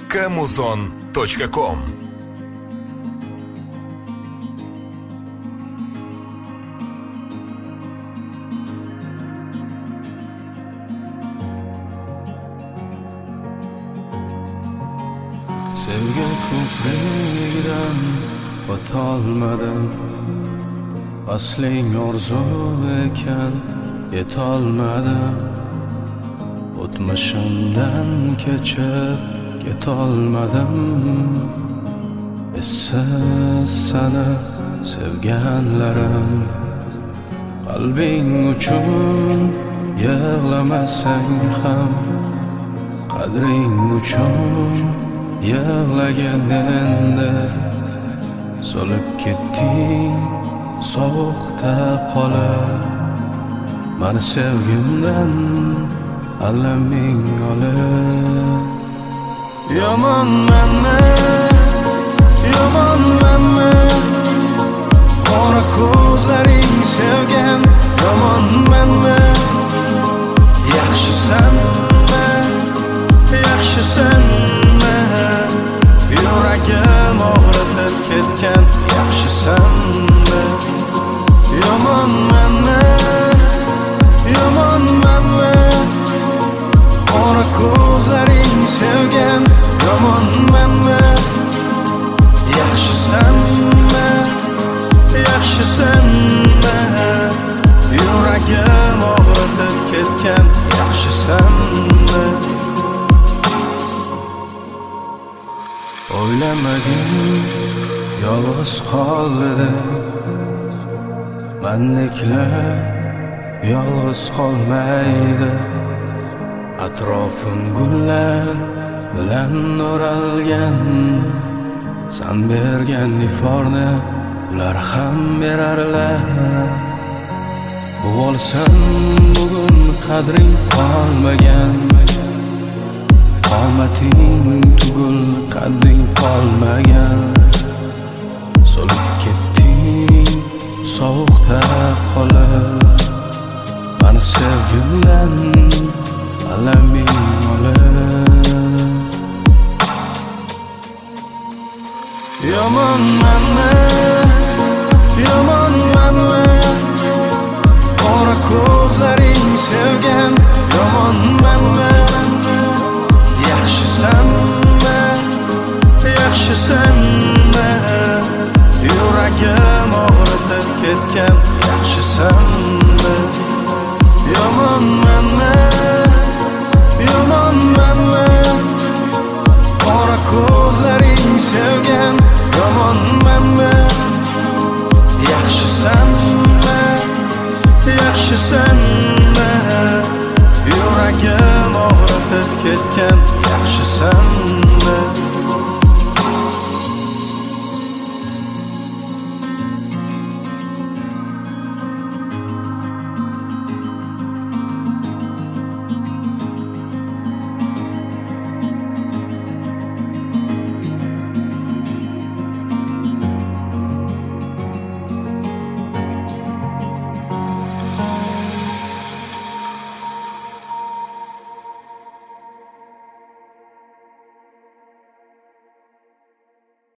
kmuzon.com. Sevgi ko'prigidan o'tolmadim, asling orzu ekan yetolmadim. O'tmishimdan kechib ketolmadim, essiz seni sevganlarim. Qalbing uchun yig'lamasang ham, qadring uchun yig'lagan endi. So'lib ketding sovuqda qolib, mani sevgimdan alaming olib. Yomonmanmi, yomonmanmi, qora ko'zlaring sevgan. Yomonmanmi, yaxshisanmi, yaxshisanmi, yuragim og'ritib ketgan. Yaxshisanmi, yomonmanmi, yomonmanmi, qora ko'zlaring sevgan. Yomonmanmi, yaxshisanmi, yaxshisanmi, yuragim og'ritib ketgan. Yaxshisanmi, o'ylamadim yolg'iz qoldi, mendeklar yolg'iz qolmaydi. Atrofim gullar bilan o'ralgan, sen bergan iforni ular ham berarlar. Bu olsan bugun qadring qolmagan, qomating tugul qadding qolmagan. So'lib ketding sovuqda qolib, mani sevgimdan alaming olib. Yomonmanmi, yomonmanmi, qora ko'zlaring sevgan. Yomonmanmi, yaxshisanmi, yaxshisanmi, yuragim og'ritib ketgan. Yaxshisanmi, yomonmanmi, yomonmanmi, qora ko'zlaring sevgan. Yomonmanmi, yaxshisanmi, yaxshisanmi, yuragim og'ritib ketgan.